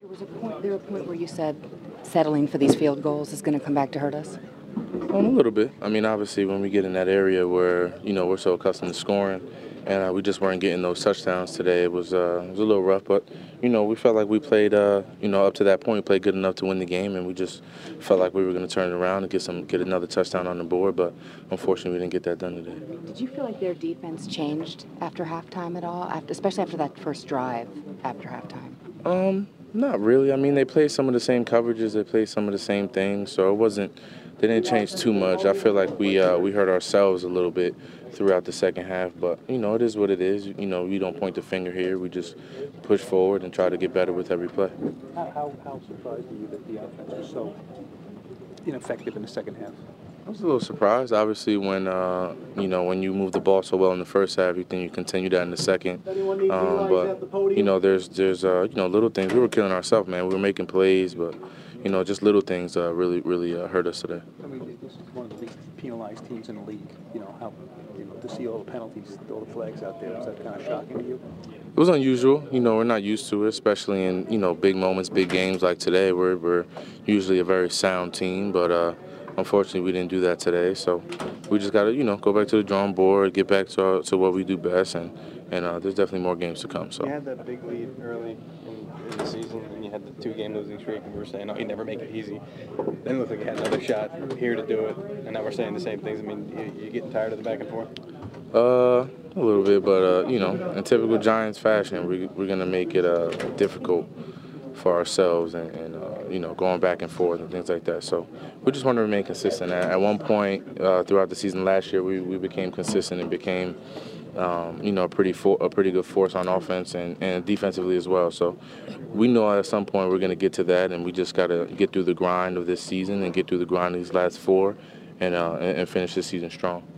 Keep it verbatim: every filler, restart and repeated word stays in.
There was a point, there a point where you said settling for these field goals is going to come back to hurt us? Um, a little bit. I mean, obviously, when we get in that area where you know we're so accustomed to scoring, and uh, we just weren't getting those touchdowns today, it was uh, it was a little rough. But you know, we felt like we played, uh, you know, up to that point, we played good enough to win the game, and we just felt like we were going to turn it around and get some, get another touchdown on the board. But unfortunately, we didn't get that done today. Did you feel like their defense changed after halftime at all, after, especially after that first drive after halftime? Um, not really. I mean, they played some of the same coverages. They played some of the same things. So it wasn't. They didn't change too much. I feel like we uh, we hurt ourselves a little bit throughout the second half. But you know, it is what it is. You know, we don't point the finger here. We just push forward and try to get better with every play. How how, how surprised are you that the offense was so ineffective in the second half? I was a little surprised. Obviously, when uh, you know when you move the ball so well in the first half, you think you continue that in the second. Um, but you know, there's there's uh, you know little things. We were killing ourselves, man. We were making plays, but you know, just little things uh, really really uh, hurt us today. I mean, this is one of the least penalized teams in the league. You know how you know to see all the penalties, all the flags out there. Is that kind of shocking to you? It was unusual. You know, we're not used to it, especially in you know big moments, big games like today. We're we're usually a very sound team, but. Uh, Unfortunately, we didn't do that today, so we just got to, you know, go back to the drawing board, get back to our, to what we do best, and and uh, there's definitely more games to come. So you had that big lead early in, in the season, and you had the two-game losing streak, and we were saying, "Oh, you never make it easy." Then it looked like you had another shot here to do it, and now we're saying the same things. I mean, you, you getting tired of the back and forth? Uh, a little bit, but uh, you know, in typical Giants fashion, we we're gonna make it uh, difficult for ourselves and, and uh, you know, going back and forth and things like that. So we just want to remain consistent. At, at one point uh, throughout the season last year, we, we became consistent and became, um, you know, a pretty for, a pretty good force on offense and, and defensively as well. So we know at some point we're going to get to that, and we just got to get through the grind of this season and get through the grind of these last four and, uh, and, and finish this season strong.